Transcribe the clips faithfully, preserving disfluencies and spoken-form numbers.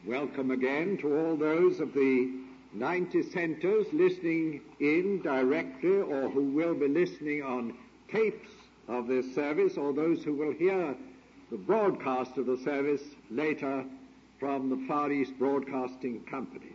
Welcome again to all those of the ninety centres listening in directly or who will be listening on tapes of this service, or those who will hear the broadcast of the service later from the Far East Broadcasting Company.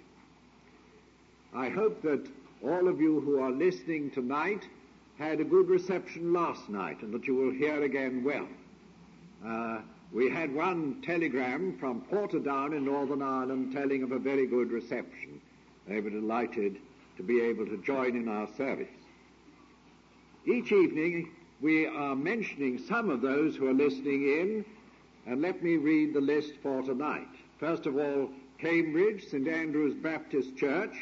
I hope that all of you who are listening tonight had a good reception last night and that you will hear again well. Uh, we had one telegram from Portadown in Northern Ireland telling of a very good reception. They were delighted to be able to join in our service. Each evening we are mentioning some of those who are listening in, and let me read the list for tonight. First of all, Cambridge, Saint Andrew's Baptist Church,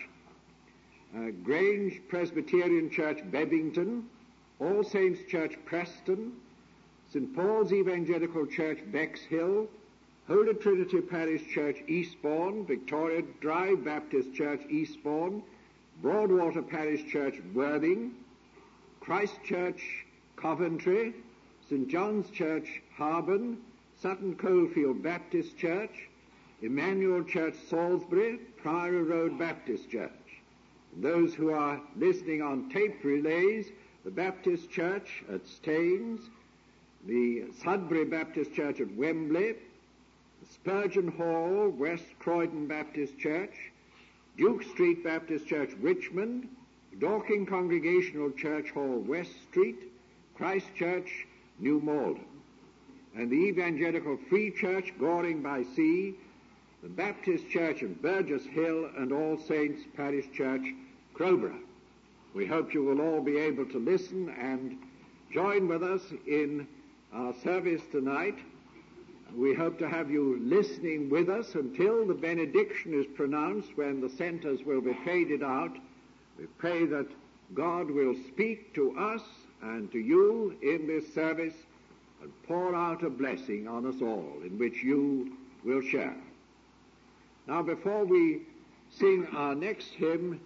uh, Grange Presbyterian Church, Bebbington, All Saints Church, Preston, Saint Paul's Evangelical Church, Bexhill, Holy Trinity Parish Church, Eastbourne, Victoria Drive Baptist Church, Eastbourne, Broadwater Parish Church, Worthing, Christ Church, Coventry, Saint John's Church, Harborne, Sutton Coldfield Baptist Church, Emmanuel Church, Salisbury, Priory Road Baptist Church. And those who are listening on tape relays, the Baptist Church at Staines, the Sudbury Baptist Church at Wembley, Spurgeon Hall, West Croydon Baptist Church, Duke Street Baptist Church, Richmond, Dorking Congregational Church Hall, West Street, Christ Church, New Malden, and the Evangelical Free Church, Goring by Sea, the Baptist Church of Burgess Hill, and All Saints Parish Church, Crowborough. We hope you will all be able to listen and join with us in our service tonight. We hope to have you listening with us until the benediction is pronounced, when the centres will be faded out. We pray that God will speak to us and to you in this service and pour out a blessing on us all, in which you will share. Now, before we sing our next hymn,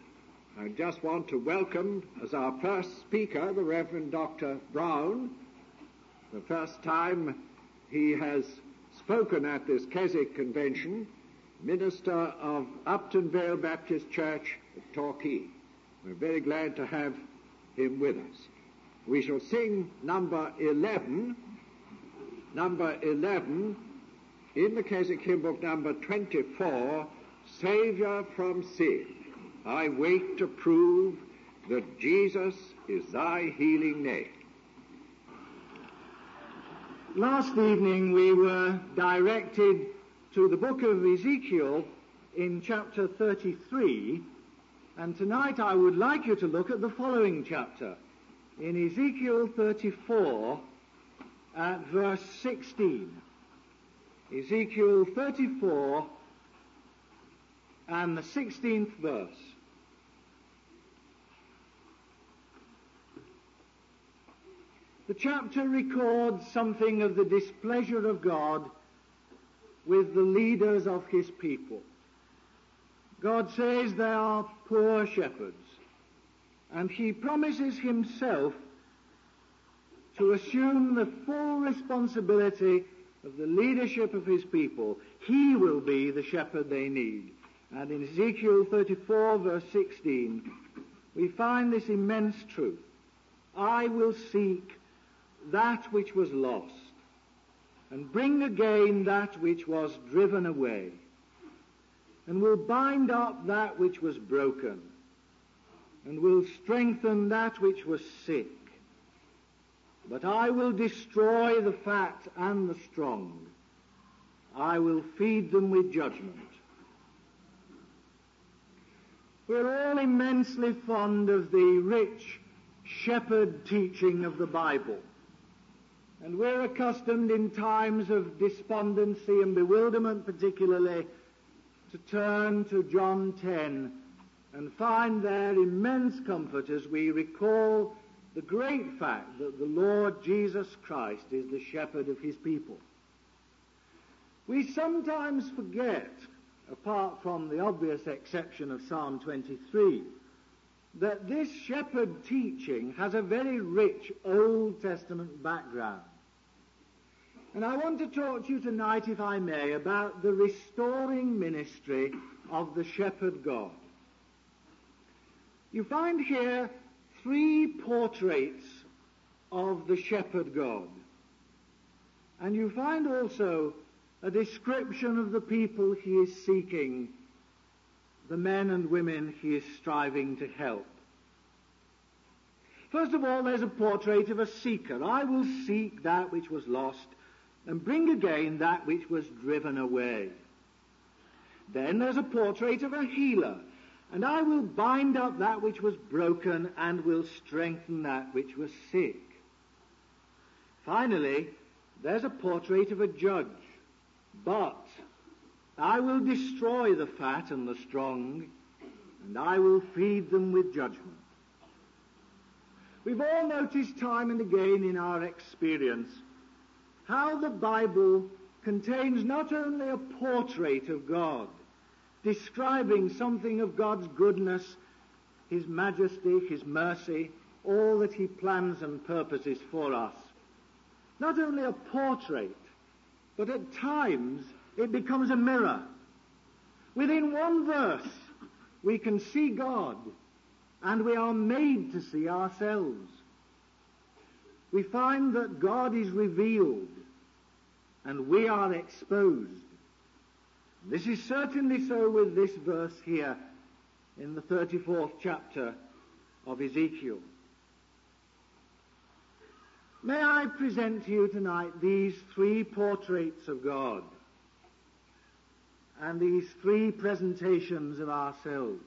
I just want to welcome as our first speaker the Reverend Doctor Brown. The first time he has spoken at this Keswick Convention, minister of Upton Vale Baptist Church at Torquay. We're very glad to have him with us. We shall sing number eleven, number eleven, in the Keswick Hymn Book, number twenty-four, Saviour from Sin. I wait to prove that Jesus is thy healing name. Last evening we were directed to the book of Ezekiel in chapter thirty-three, and tonight I would like you to look at the following chapter, in Ezekiel thirty-four at verse sixteen. Ezekiel thirty-four and the sixteenth verse. The chapter records something of the displeasure of God with the leaders of his people. God says they are poor shepherds, and he promises himself to assume the full responsibility of the leadership of his people. He will be the shepherd they need. And in Ezekiel thirty-four, verse sixteen, we find this immense truth. I will seek that which was lost, and bring again that which was driven away, and will bind up that which was broken, and will strengthen that which was sick. But I will destroy the fat and the strong. I will feed them with judgment. We're all immensely fond of the rich shepherd teaching of the Bible. And we're accustomed in times of despondency and bewilderment particularly to turn to John ten and find there immense comfort as we recall the great fact that the Lord Jesus Christ is the shepherd of his people. We sometimes forget, apart from the obvious exception of Psalm twenty-three, that this shepherd teaching has a very rich Old Testament background. And I want to talk to you tonight, if I may, about the restoring ministry of the shepherd God. You find here three portraits of the shepherd God. And you find also a description of the people he is seeking, the men and women he is striving to help. First of all, there's a portrait of a seeker. I will seek that which was lost and bring again that which was driven away. Then there's a portrait of a healer. And I will bind up that which was broken and will strengthen that which was sick. Finally, there's a portrait of a judge. But I will destroy the fat and the strong, and I will feed them with judgment. We've all noticed time and again in our experience how the Bible contains not only a portrait of God, describing something of God's goodness, his majesty, his mercy, all that he plans and purposes for us. Not only a portrait, but at times it becomes a mirror. Within one verse, we can see God, and we are made to see ourselves. We find that God is revealed, and we are exposed. This is certainly so with this verse here in the thirty-fourth chapter of Ezekiel. May I present to you tonight these three portraits of God and these three presentations of ourselves.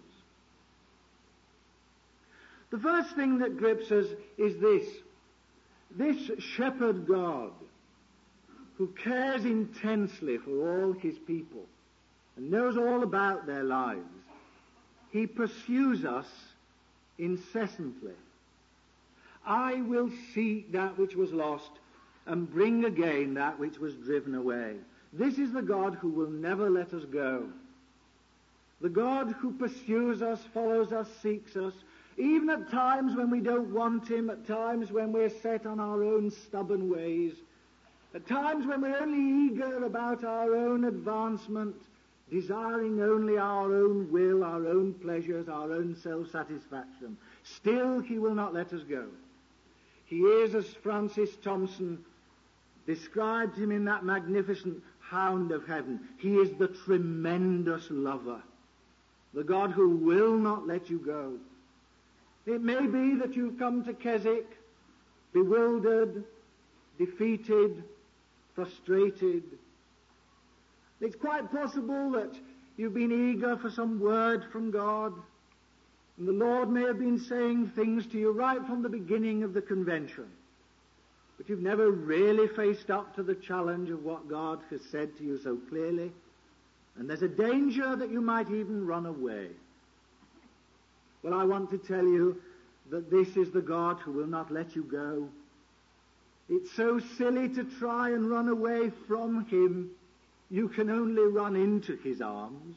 The first thing that grips us is this. This shepherd God who cares intensely for all his people and knows all about their lives, he pursues us incessantly. I will seek that which was lost and bring again that which was driven away. This is the God who will never let us go. The God who pursues us, follows us, seeks us, even at times when we don't want him, at times when we're set on our own stubborn ways, at times when we're only eager about our own advancement, desiring only our own will, our own pleasures, our own self-satisfaction. Still, he will not let us go. He is, as Francis Thompson described him in that magnificent Hound of Heaven, he is the tremendous lover, the God who will not let you go. It may be that you've come to Keswick bewildered, defeated, frustrated. It's quite possible that you've been eager for some word from God, and the Lord may have been saying things to you right from the beginning of the convention, but you've never really faced up to the challenge of what God has said to you so clearly, and there's a danger that you might even run away. Well, I want to tell you that this is the God who will not let you go. It's so silly to try and run away from him. You can only run into his arms.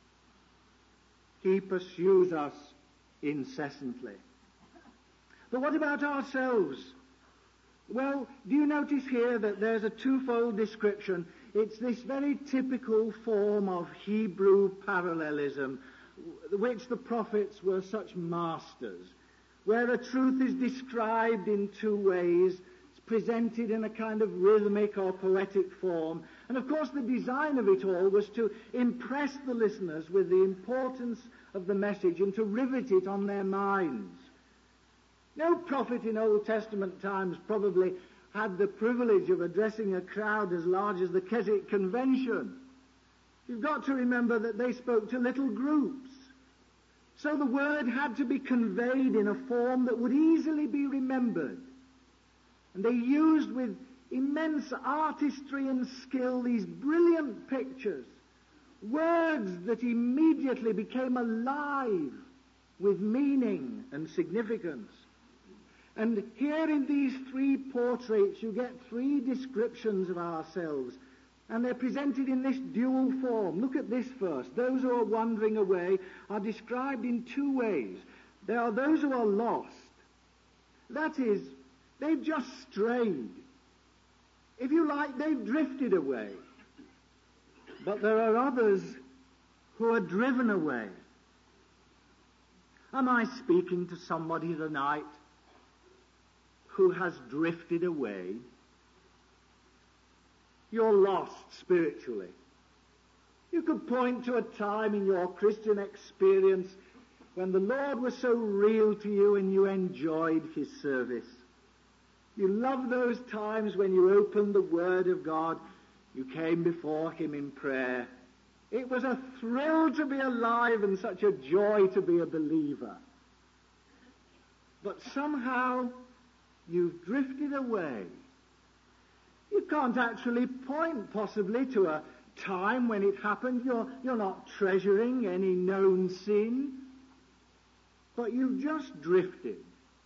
He pursues us incessantly. But what about ourselves? Well, do you notice here that there's a twofold description? It's this very typical form of Hebrew parallelism, which the prophets were such masters, where a truth is described in two ways. It's presented in a kind of rhythmic or poetic form. And of course the design of it all was to impress the listeners with the importance of the message and to rivet it on their minds. No prophet in Old Testament times probably had the privilege of addressing a crowd as large as the Keswick Convention. You've got to remember that they spoke to little groups. So the word had to be conveyed in a form that would easily be remembered. And they used with immense artistry and skill these brilliant pictures, words that immediately became alive with meaning and significance. And here in these three portraits you get three descriptions of ourselves, and they're presented in this dual form. Look at this first. Those who are wandering away are described in two ways. There are those who are lost. That is, they've just strayed. If you like, they've drifted away. But there are others who are driven away. Am I speaking to somebody tonight who has drifted away? You're lost spiritually. You could point to a time in your Christian experience when the Lord was so real to you and you enjoyed His service. You loved those times when you opened the Word of God, you came before Him in prayer. It was a thrill to be alive and such a joy to be a believer. But somehow you've drifted away. You can't actually point possibly to a time when it happened. You're, you're not treasuring any known sin, but you've just drifted.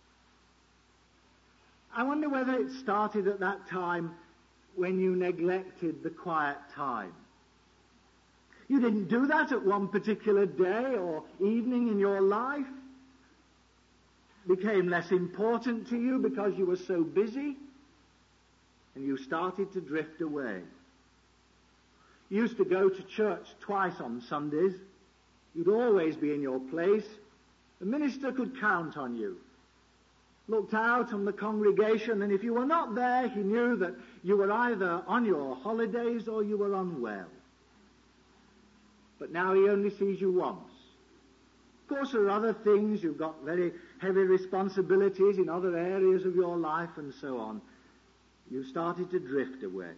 I wonder whether it started at that time when you neglected the quiet time. You didn't do that at one particular day or evening in your life. It became less important to you because you were so busy, and you started to drift away. You used to go to church twice on Sundays. You'd always be in your place. The minister could count on you. Looked out on the congregation, and if you were not there, he knew that you were either on your holidays or you were unwell. But now he only sees you once. Of course, there are other things. You've got very heavy responsibilities in other areas of your life and so on. You started to drift away.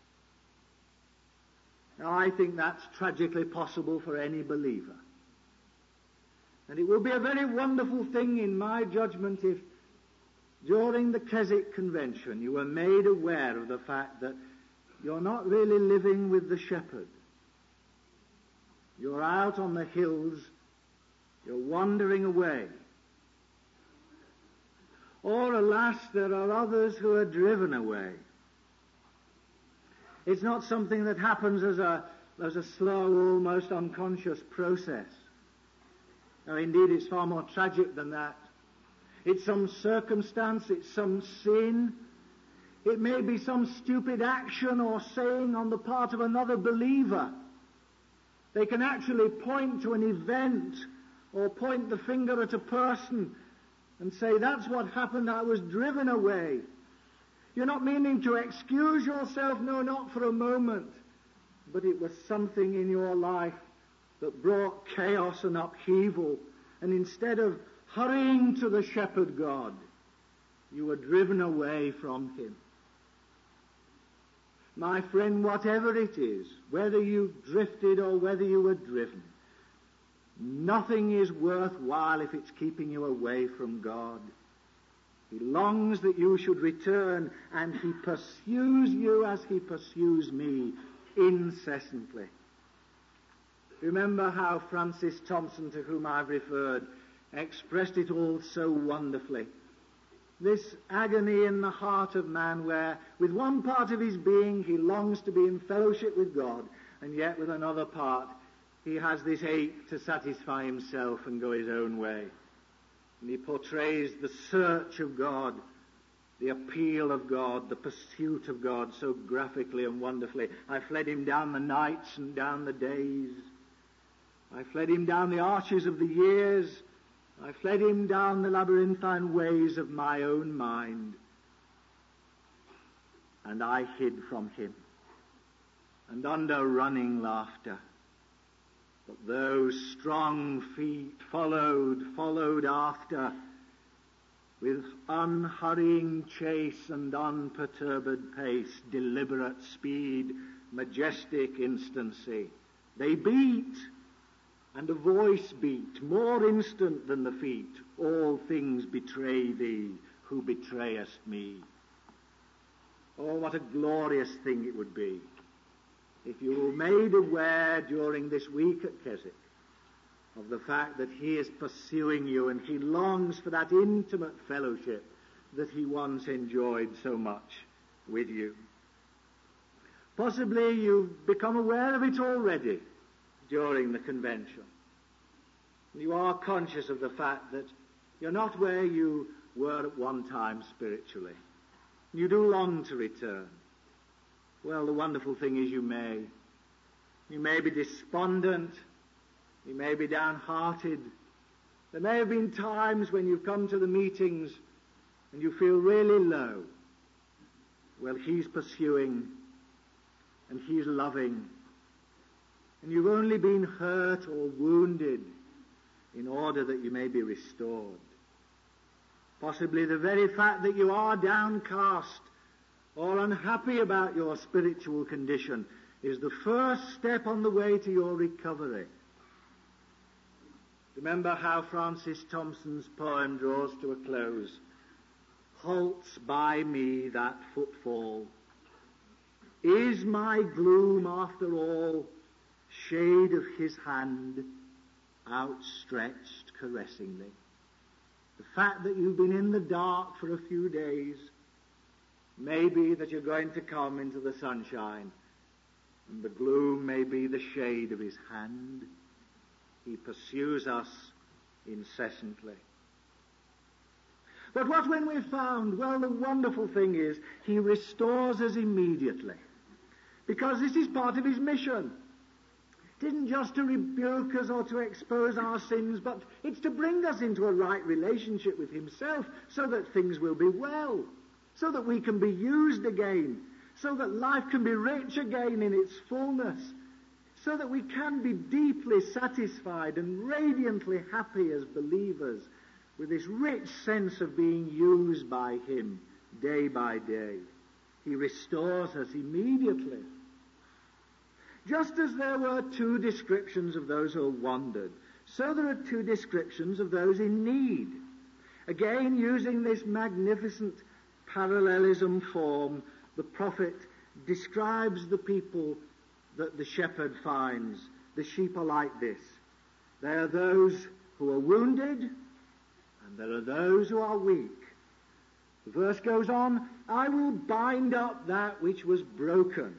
Now, I think that's tragically possible for any believer. And it will be a very wonderful thing, in my judgment, if during the Keswick Convention you were made aware of the fact that you're not really living with the shepherd. You're out on the hills. You're wandering away. Or, alas, there are others who are driven away. It's not something that happens as a, as a slow, almost unconscious process. No, indeed, it's far more tragic than that. It's some circumstance, it's some sin. It may be some stupid action or saying on the part of another believer. They can actually point to an event or point the finger at a person and say, that's what happened, I was driven away. You're not meaning to excuse yourself, no, not for a moment. But it was something in your life that brought chaos and upheaval. And instead of hurrying to the shepherd God, you were driven away from Him. My friend, whatever it is, whether you've drifted or whether you were driven, nothing is worthwhile if it's keeping you away from God. He longs that you should return, and He pursues you as He pursues me incessantly. Remember how Francis Thompson, to whom I've referred, expressed it all so wonderfully. This agony in the heart of man where, with one part of his being, he longs to be in fellowship with God, and yet with another part, he has this ache to satisfy himself and go his own way. And he portrays the search of God, the appeal of God, the pursuit of God so graphically and wonderfully. I fled Him down the nights and down the days. I fled Him down the arches of the years. I fled Him down the labyrinthine ways of my own mind. And I hid from Him. And under running laughter. But those strong feet followed, followed after, with unhurrying chase and unperturbed pace, deliberate speed, majestic instancy. They beat, and a voice beat, more instant than the feet. All things betray thee, who betrayest me. Oh, what a glorious thing it would be if you were made aware during this week at Keswick of the fact that He is pursuing you and He longs for that intimate fellowship that He once enjoyed so much with you. Possibly you've become aware of it already during the convention. You are conscious of the fact that you're not where you were at one time spiritually. You do long to return. Well, the wonderful thing is you may. You may be despondent. You may be downhearted. There may have been times when you've come to the meetings and you feel really low. Well, he's pursuing and he's loving. And you've only been hurt or wounded in order that you may be restored. Possibly the very fact that you are downcast or unhappy about your spiritual condition is the first step on the way to your recovery. Remember how Francis Thompson's poem draws to a close. Halts by me that footfall. Is my gloom after all shade of his hand outstretched caressingly? The fact that you've been in the dark for a few days may be that you're going to come into the sunshine, and the gloom may be the shade of his hand. He pursues us incessantly. But what when we're found? Well, the wonderful thing is he restores us immediately, because this is part of his mission. It isn't just to rebuke us or to expose our sins, but it's to bring us into a right relationship with himself so that things will be well, so that we can be used again, so that life can be rich again in its fullness, so that we can be deeply satisfied and radiantly happy as believers with this rich sense of being used by him day by day. He restores us immediately. Just as there were two descriptions of those who wandered, so there are two descriptions of those in need. Again, using this magnificent parallelism form, the prophet describes the people that the shepherd finds. The sheep are like this. There are those who are wounded, and there are those who are weak. The verse goes on, I will bind up that which was broken,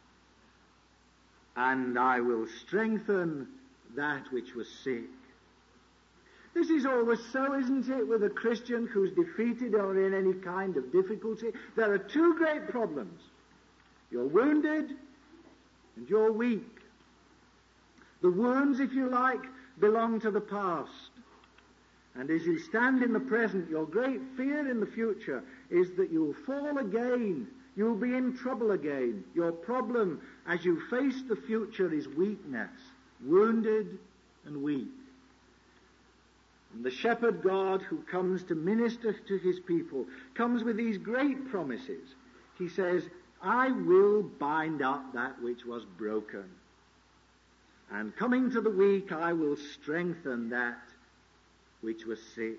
and I will strengthen that which was sick. This is always so, isn't it, with a Christian who's defeated or in any kind of difficulty? There are two great problems. You're wounded and you're weak. The wounds, if you like, belong to the past. And as you stand in the present, your great fear in the future is that you'll fall again. You'll be in trouble again. Your problem as you face the future is weakness, wounded and weak. And the shepherd God who comes to minister to his people comes with these great promises. He says, I will bind up that which was broken. And coming to the weak, I will strengthen that which was sick.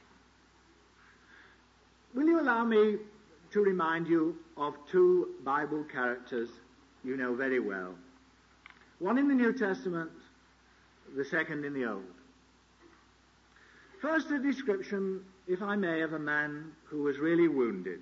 Will you allow me to remind you of two Bible characters you know very well? One in the New Testament, the second in the Old. First, a description, if I may, of a man who was really wounded.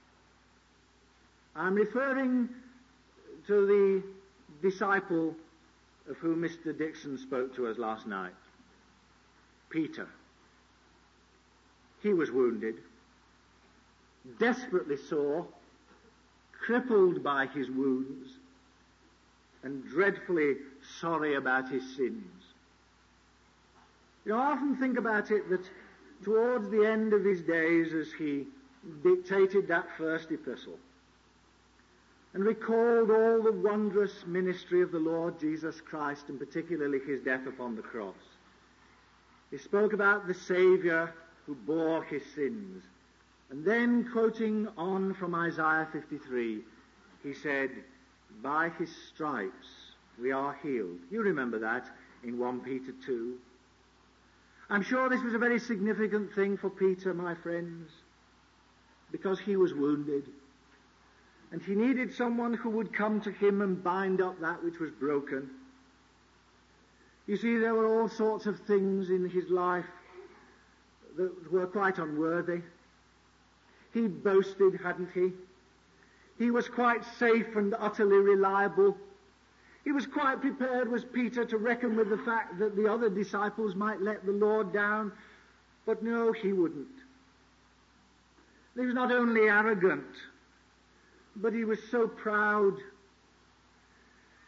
I'm referring to the disciple of whom Mister Dixon spoke to us last night, Peter. He was wounded, desperately sore, crippled by his wounds, and dreadfully sorry about his sins. You know, I often think about it that towards the end of his days, as he dictated that first epistle and recalled all the wondrous ministry of the Lord Jesus Christ, and particularly his death upon the cross, he spoke about the Saviour who bore his sins. And then, quoting on from Isaiah fifty-three, he said, by his stripes we are healed. You remember that in First Peter two. I'm sure this was a very significant thing for Peter, my friends, because he was wounded. And he needed someone who would come to him and bind up that which was broken. You see, there were all sorts of things in his life that were quite unworthy. He boasted, hadn't he? He was quite safe and utterly reliable. He was quite prepared, was Peter, to reckon with the fact that the other disciples might let the Lord down. But no, he wouldn't. He was not only arrogant, but he was so proud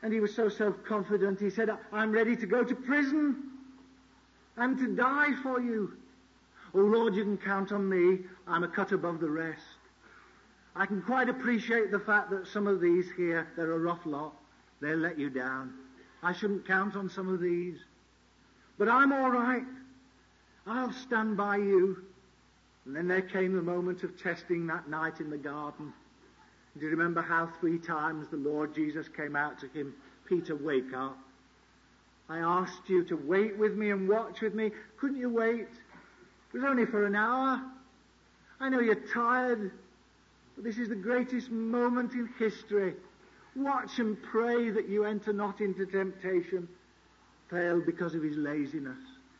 And he was so self-confident, he said, I'm ready to go to prison and to die for you. Oh Lord, you can count on me. I'm a cut above the rest. I can quite appreciate the fact that some of these here, they're a rough lot. They'll let you down. I shouldn't count on some of these. But I'm all right. I'll stand by you. And then there came the moment of testing that night in the garden. Do you remember how three times the Lord Jesus came out to him? Peter, wake up. I asked you to wait with me and watch with me. Couldn't you wait? It was only for an hour. I know you're tired, but this is the greatest moment in history. Watch and pray that you enter not into temptation. Failed because of his laziness.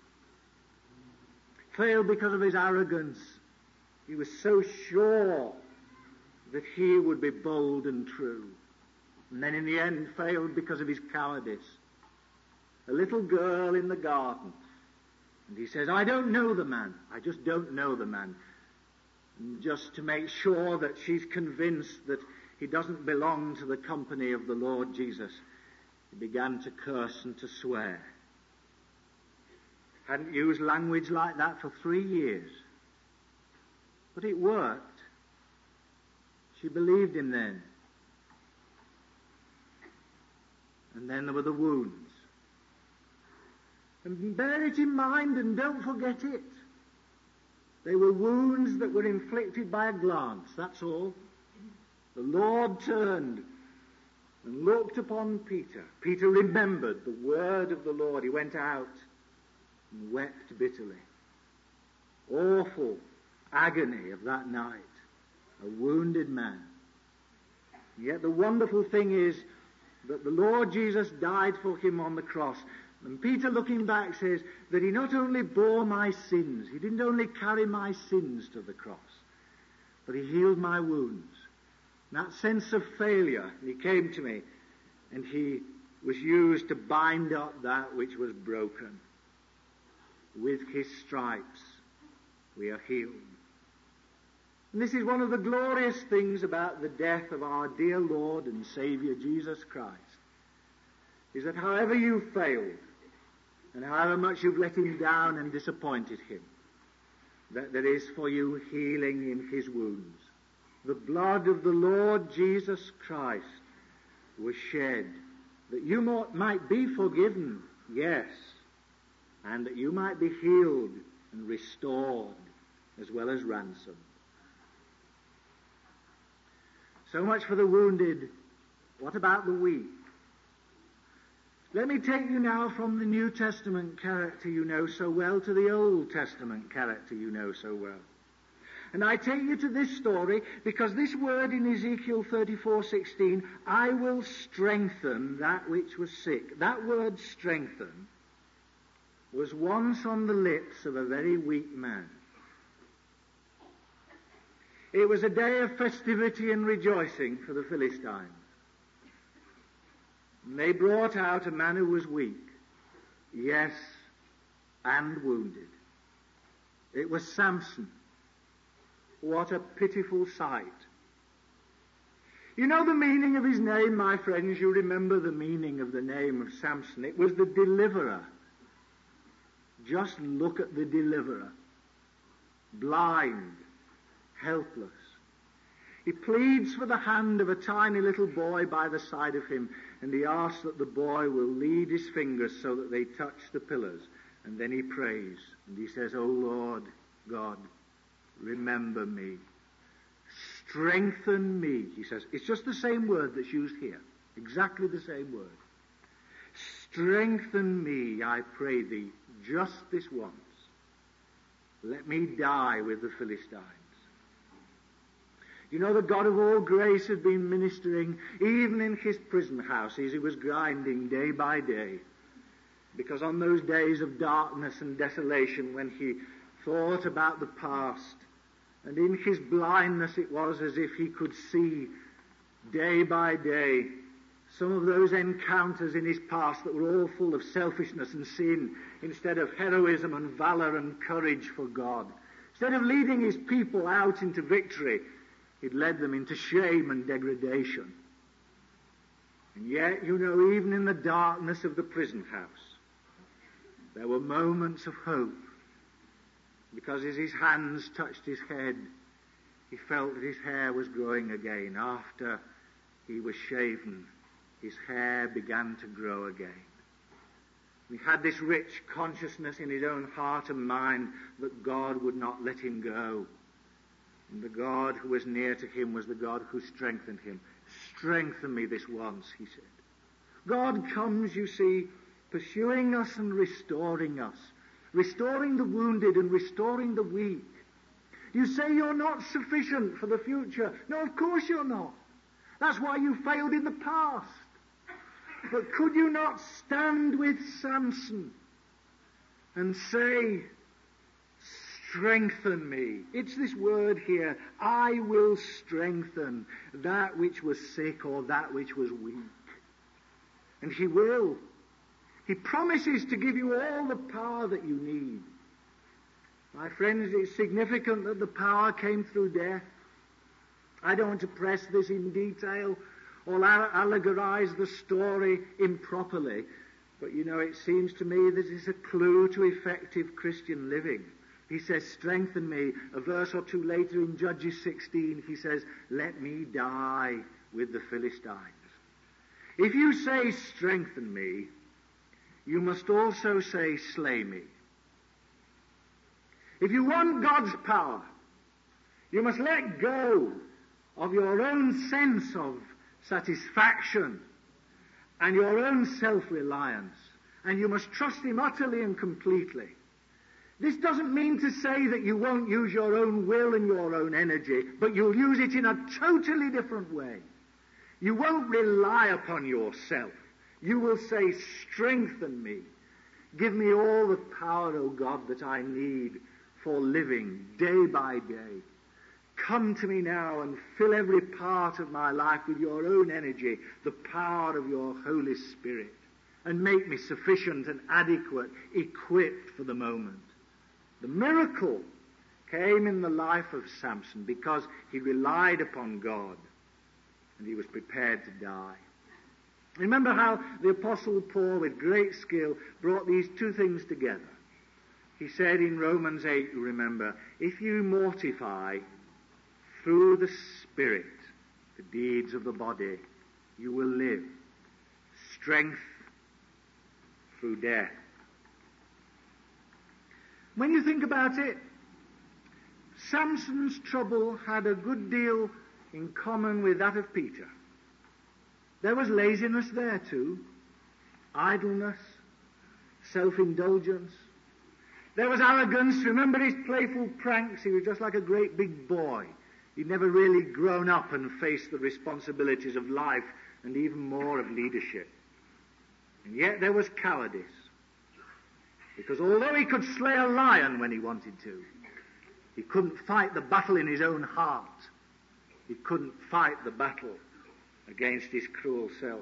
Failed because of his arrogance. He was so sure that he would be bold and true. And then in the end failed because of his cowardice. A little girl in the garden. And he says, I don't know the man. I just don't know the man. And just to make sure that she's convinced that he doesn't belong to the company of the Lord Jesus, he began to curse and to swear. Hadn't used language like that for three years. But it worked. She believed him then. And then there were the wounds. And bear it in mind and don't forget it. They were wounds that were inflicted by a glance, that's all. The Lord turned and looked upon Peter. Peter remembered the word of the Lord. He went out and wept bitterly. Awful agony of that night. A wounded man. And yet the wonderful thing is that the Lord Jesus died for him on the cross. And Peter, looking back, says that he not only bore my sins, he didn't only carry my sins to the cross, but he healed my wounds. And that sense of failure, and he came to me, and he was used to bind up that which was broken. With his stripes we are healed. And this is one of the glorious things about the death of our dear Lord and Saviour Jesus Christ, is that however you've failed, and however much you've let him down and disappointed him, that there is for you healing in his wounds. The blood of the Lord Jesus Christ was shed that you might be forgiven, yes, and that you might be healed and restored as well as ransomed. So much for the wounded. What about the weak? Let me take you now from the New Testament character you know so well to the Old Testament character you know so well. And I take you to this story because this word in Ezekiel thirty-four sixteen, I will strengthen that which was sick. That word strengthen was once on the lips of a very weak man. It was a day of festivity and rejoicing for the Philistines. And they brought out a man who was weak, yes, and wounded. It was Samson. What a pitiful sight. You know the meaning of his name, my friends. You remember the meaning of the name of Samson. It was the deliverer. Just look at the deliverer. Blind, helpless. He pleads for the hand of a tiny little boy by the side of him, and he asks that the boy will lead his fingers so that they touch the pillars. And then he prays, and he says, "O Lord God, remember me. Strengthen me," he says. It's just the same word that's used here. Exactly the same word. Strengthen me, I pray thee, just this once. Let me die with the Philistines. You know, the God of all grace had been ministering even in his prison house as he was grinding day by day. Because on those days of darkness and desolation, when he thought about the past, and in his blindness it was as if he could see day by day some of those encounters in his past that were all full of selfishness and sin, instead of heroism and valor and courage for God. Instead of leading his people out into victory, he'd led them into shame and degradation. And yet, you know, even in the darkness of the prison house, there were moments of hope, because as his hands touched his head, he felt that his hair was growing again. After he was shaven, his hair began to grow again. He had this rich consciousness in his own heart and mind that God would not let him go. And the God who was near to him was the God who strengthened him. Strengthen me this once, he said. God comes, you see, pursuing us and restoring us, restoring the wounded and restoring the weak. You say you're not sufficient for the future. No, of course you're not. That's why you failed in the past. But could you not stand with Samson and say, strengthen me? It's this word here, I will strengthen that which was sick or that which was weak. And he will. He promises to give you all the power that you need. My friends, it's significant that the power came through death. I don't want to press this in detail or allegorize the story improperly, but you know, it seems to me this is a clue to effective Christian living. He says, strengthen me. A verse or two later in Judges sixteen, he says, let me die with the Philistines. If you say, strengthen me, you must also say, slay me. If you want God's power, you must let go of your own sense of satisfaction and your own self-reliance, and you must trust him utterly and completely. This doesn't mean to say that you won't use your own will and your own energy, but you'll use it in a totally different way. You won't rely upon yourself. You will say, strengthen me. Give me all the power, O God, that I need for living day by day. Come to me now and fill every part of my life with your own energy, the power of your Holy Spirit, and make me sufficient and adequate, equipped for the moment. The miracle came in the life of Samson because he relied upon God and he was prepared to die. Remember how the Apostle Paul, with great skill, brought these two things together. He said in Romans eight, you remember, if you mortify through the Spirit the deeds of the body, you will live. Strength through death. When you think about it, Samson's trouble had a good deal in common with that of Peter. There was laziness there too, idleness, self-indulgence. There was arrogance. Remember his playful pranks? He was just like a great big boy. He'd never really grown up and faced the responsibilities of life and even more of leadership. And yet there was cowardice. Because although he could slay a lion when he wanted to, he couldn't fight the battle in his own heart. He couldn't fight the battle against his cruel self.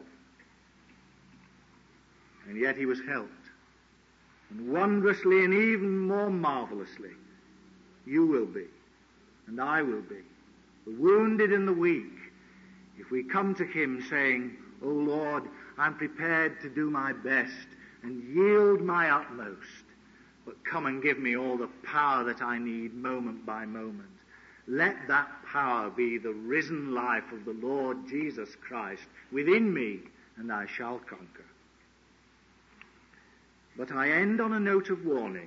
And yet he was helped. And wondrously and even more marvelously, you will be, and I will be, the wounded and the weak, if we come to him saying, O Lord, I'm prepared to do my best and yield my utmost, but come and give me all the power that I need moment by moment. Let that power be the risen life of the Lord Jesus Christ within me, and I shall conquer. But I end on a note of warning.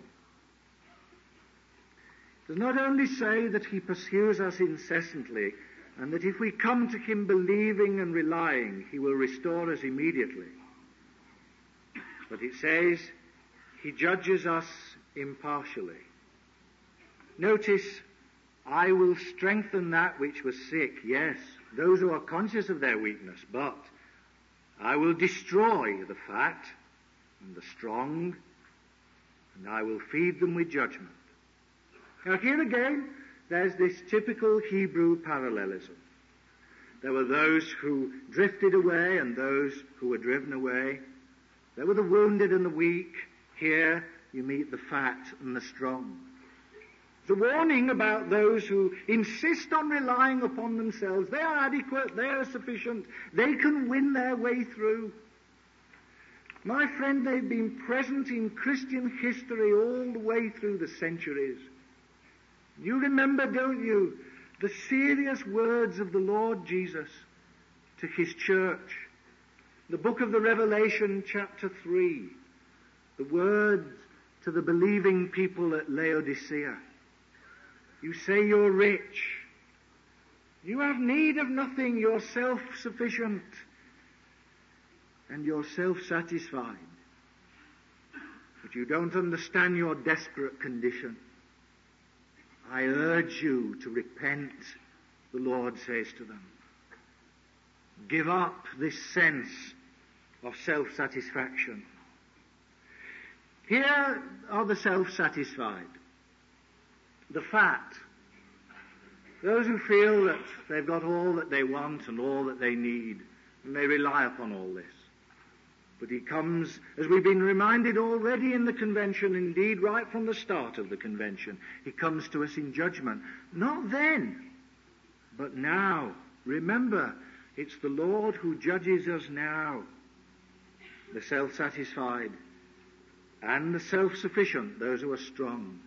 It does not only say that he pursues us incessantly, and that if we come to him believing and relying, he will restore us immediately. But it says he judges us impartially. Notice, I will strengthen that which was sick. Yes, those who are conscious of their weakness, but I will destroy the fat and the strong, and I will feed them with judgment. Now here again, there's this typical Hebrew parallelism. There were those who drifted away and those who were driven away. There were the wounded and the weak. Here you meet the fat and the strong. The warning about those who insist on relying upon themselves. They are adequate, they are sufficient, they can win their way through. My friend, they've been present in Christian history all the way through the centuries. You remember, don't you, the serious words of the Lord Jesus to his church. The book of the Revelation, chapter three. The words to the believing people at Laodicea. You say you're rich. You have need of nothing. You're self-sufficient. And you're self-satisfied. But you don't understand your desperate condition. I urge you to repent, the Lord says to them. Give up this sense of self-satisfaction. Here are the self-satisfied. The fat. Those who feel that they've got all that they want and all that they need, and they rely upon all this. But he comes, as we've been reminded already in the convention, indeed right from the start of the convention, he comes to us in judgment. Not then, but now. Remember, it's the Lord who judges us now. The self-satisfied and the self-sufficient, those who are strong.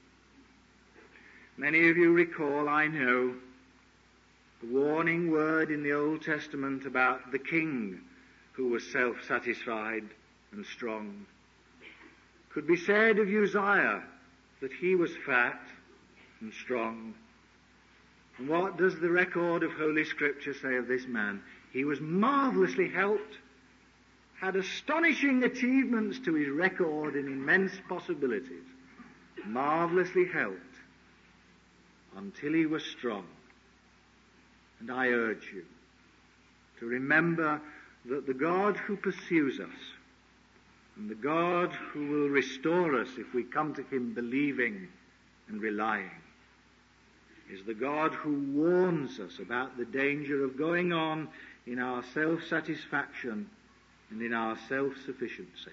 Many of you recall, I know, the warning word in the Old Testament about the king who was self-satisfied and strong. Could be said of Uzziah that he was fat and strong. And what does the record of Holy Scripture say of this man? He was marvelously helped, had astonishing achievements to his record and immense possibilities. Marvelously helped until he was strong. And I urge you to remember that the God who pursues us and the God who will restore us if we come to him believing and relying is the God who warns us about the danger of going on in our self-satisfaction and in our self-sufficiency.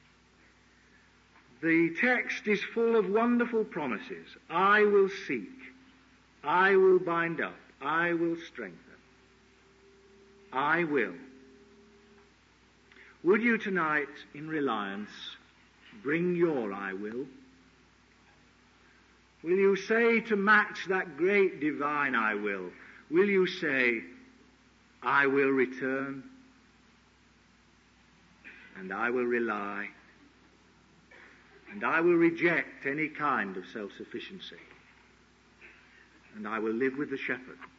The text is full of wonderful promises. I will seek. I will bind up. I will strengthen. I will. Would you tonight, in reliance, bring your I will? Will you say, to match that great divine I will, will you say, I will return, and I will rely, and I will reject any kind of self-sufficiency, and I will live with the shepherd?